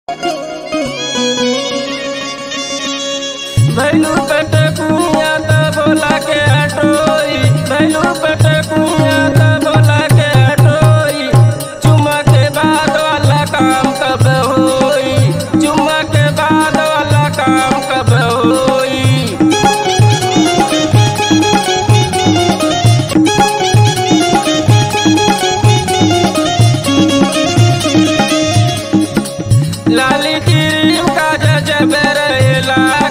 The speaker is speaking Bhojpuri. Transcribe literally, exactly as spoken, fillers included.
भैलू पेट कुइया त भोला के हटोई, भैलू पेट कुइया त भोला के हटोई। चुम्मा के बाद वाला काम कब होई, चुम्मा के बाद वाला काम कब होई। लाली क्रीम का जजब रहेला,